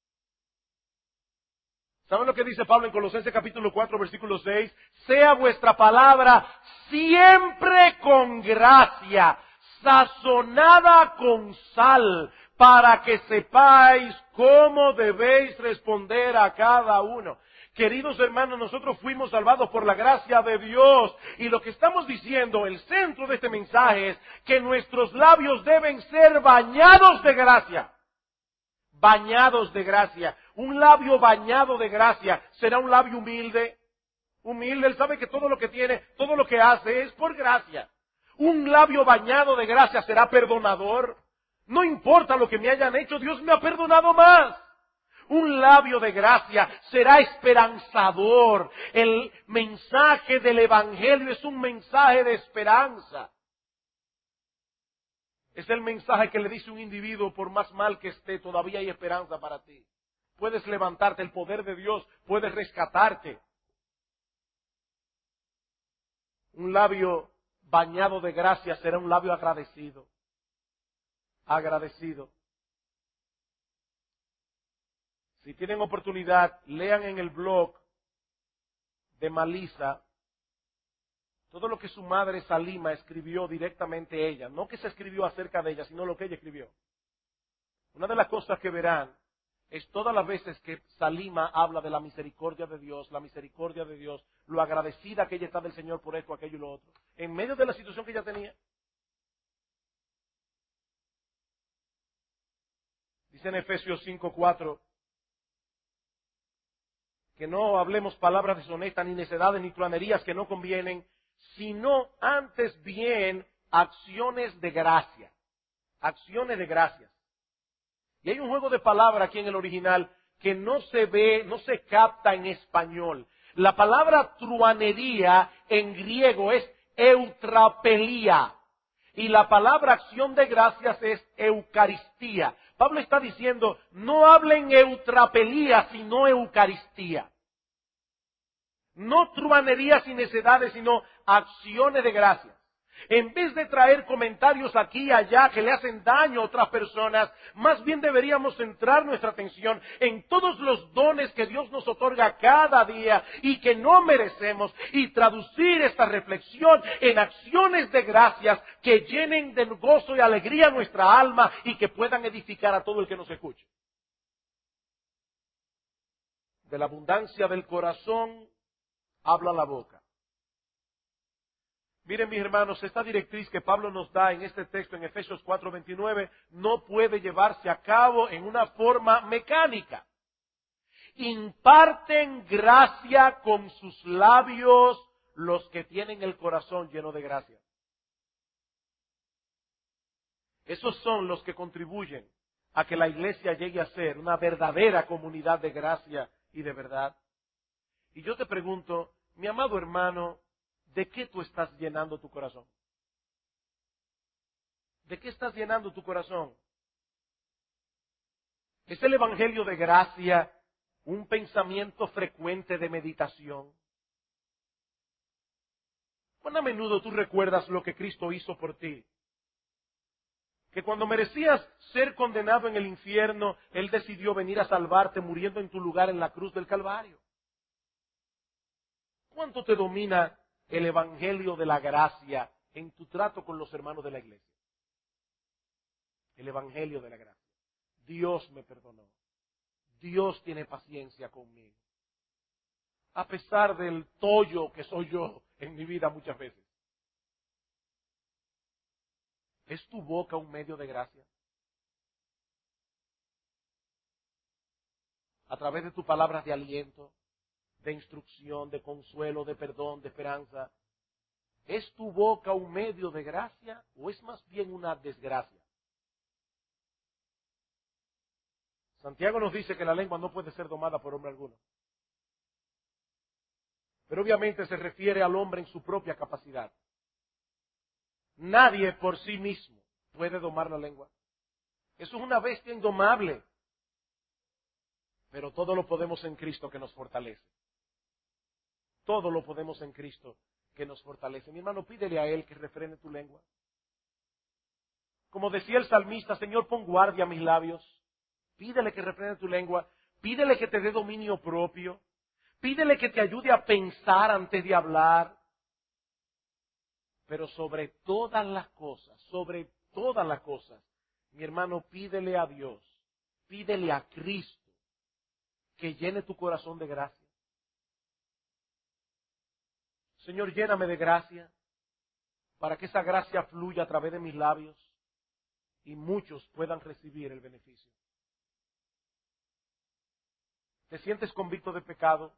¿Saben lo que dice Pablo en Colosenses capítulo cuatro, versículo seis? Sea vuestra palabra siempre con gracia, sazonada con sal, para que sepáis cómo debéis responder a cada uno. Queridos hermanos, nosotros fuimos salvados por la gracia de Dios. Y lo que estamos diciendo, el centro de este mensaje es que nuestros labios deben ser bañados de gracia. Bañados de gracia. Un labio bañado de gracia será un labio humilde. Humilde, él sabe que todo lo que tiene, todo lo que hace es por gracia. Un labio bañado de gracia será perdonador. No importa lo que me hayan hecho, Dios me ha perdonado más. Un labio de gracia será esperanzador. El mensaje del Evangelio es un mensaje de esperanza. Es el mensaje que le dice un individuo, por más mal que esté, todavía hay esperanza para ti. Puedes levantarte, el poder de Dios puede rescatarte. Un labio bañado de gracia será un labio agradecido. Agradecido. Si tienen oportunidad, lean en el blog de Malisa todo lo que su madre Salima escribió directamente ella. No que se escribió acerca de ella, sino lo que ella escribió. Una de las cosas que verán es todas las veces que Salima habla de la misericordia de Dios, la misericordia de Dios, lo agradecida que ella está del Señor por esto, aquello y lo otro. En medio de la situación que ella tenía. Dice en Efesios cinco cuatro que no hablemos palabras deshonestas, ni necedades, ni truanerías que no convienen, sino antes bien acciones de gracia. Acciones de gracias. Y hay un juego de palabras aquí en el original que no se ve, no se capta en español. La palabra truanería en griego es eutrapelía. Y la palabra acción de gracias es eucaristía. Pablo está diciendo, no hablen eutrapelía, sino eucaristía. No truanerías y necedades, sino acciones de gracias. En vez de traer comentarios aquí y allá que le hacen daño a otras personas, más bien deberíamos centrar nuestra atención en todos los dones que Dios nos otorga cada día y que no merecemos, y traducir esta reflexión en acciones de gracias que llenen de gozo y alegría nuestra alma y que puedan edificar a todo el que nos escuche. De la abundancia del corazón habla la boca. Miren, mis hermanos, esta directriz que Pablo nos da en este texto en Efesios cuatro veintinueve no puede llevarse a cabo en una forma mecánica. Imparten gracia con sus labios los que tienen el corazón lleno de gracia. Esos son los que contribuyen a que la iglesia llegue a ser una verdadera comunidad de gracia y de verdad. Y yo te pregunto, mi amado hermano, ¿de qué tú estás llenando tu corazón? ¿De qué estás llenando tu corazón? ¿Es el evangelio de gracia un pensamiento frecuente de meditación? ¿Cuán a menudo tú recuerdas lo que Cristo hizo por ti? Que cuando merecías ser condenado en el infierno, Él decidió venir a salvarte muriendo en tu lugar en la cruz del Calvario. ¿Cuánto te domina el evangelio de la gracia en tu trato con los hermanos de la iglesia? El evangelio de la gracia. Dios me perdonó. Dios tiene paciencia conmigo. A pesar del tollo que soy yo en mi vida muchas veces. ¿Es tu boca un medio de gracia? A través de tus palabras de aliento, de instrucción, de consuelo, de perdón, de esperanza. ¿Es tu boca un medio de gracia o es más bien una desgracia? Santiago nos dice que la lengua no puede ser domada por hombre alguno. Pero obviamente se refiere al hombre en su propia capacidad. Nadie por sí mismo puede domar la lengua. Eso es una bestia indomable. Pero todo lo podemos en Cristo que nos fortalece. Todo lo podemos en Cristo que nos fortalece. Mi hermano, pídele a Él que refrene tu lengua. Como decía el salmista, Señor, pon guardia a mis labios. Pídele que refrene tu lengua. Pídele que te dé dominio propio. Pídele que te ayude a pensar antes de hablar. Pero sobre todas las cosas, sobre todas las cosas, mi hermano, pídele a Dios, pídele a Cristo que llene tu corazón de gracia. Señor, lléname de gracia para que esa gracia fluya a través de mis labios y muchos puedan recibir el beneficio. ¿Te sientes convicto de pecado?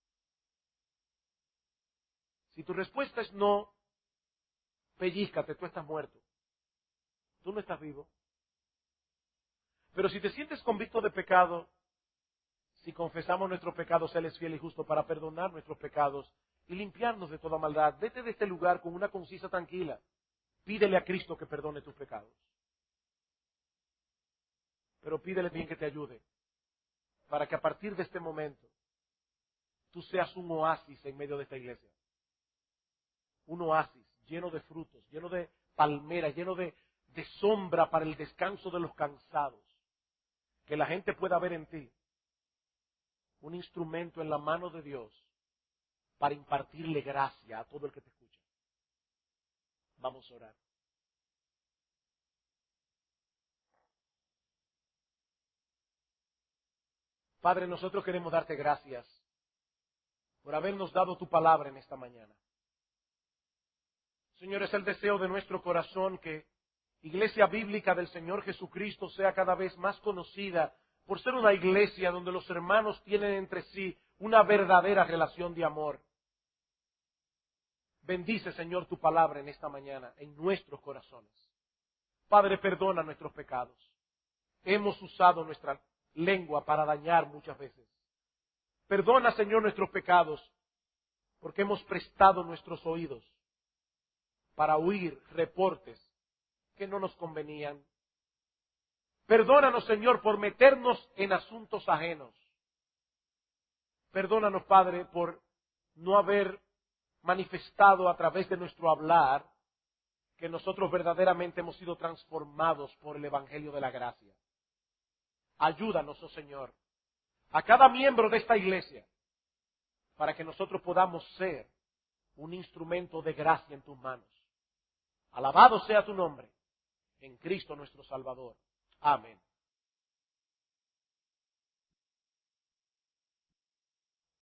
Si tu respuesta es no, pellízcate, tú estás muerto. Tú no estás vivo. Pero si te sientes convicto de pecado, si confesamos nuestros pecados, Él es fiel y justo para perdonar nuestros pecados y limpiarnos de toda maldad. Vete de este lugar con una conciencia tranquila. Pídele a Cristo que perdone tus pecados. Pero pídele bien que te ayude para que a partir de este momento tú seas un oasis en medio de esta iglesia. Un oasis lleno de frutos, lleno de palmeras, lleno de, de sombra para el descanso de los cansados. Que la gente pueda ver en ti un instrumento en la mano de Dios para impartirle gracia a todo el que te escucha. Vamos a orar. Padre, nosotros queremos darte gracias por habernos dado tu palabra en esta mañana. Señor, es el deseo de nuestro corazón que Iglesia Bíblica del Señor Jesucristo sea cada vez más conocida por ser una iglesia donde los hermanos tienen entre sí una verdadera relación de amor. Bendice, Señor, tu palabra en esta mañana, en nuestros corazones. Padre, perdona nuestros pecados. Hemos usado nuestra lengua para dañar muchas veces. Perdona, Señor, nuestros pecados, porque hemos prestado nuestros oídos para oír reportes que no nos convenían. Perdónanos, Señor, por meternos en asuntos ajenos. Perdónanos, Padre, por no haber manifestado a través de nuestro hablar que nosotros verdaderamente hemos sido transformados por el Evangelio de la gracia. Ayúdanos, oh Señor, a cada miembro de esta iglesia, para que nosotros podamos ser un instrumento de gracia en tus manos. Alabado sea tu nombre, en Cristo nuestro Salvador. Amén.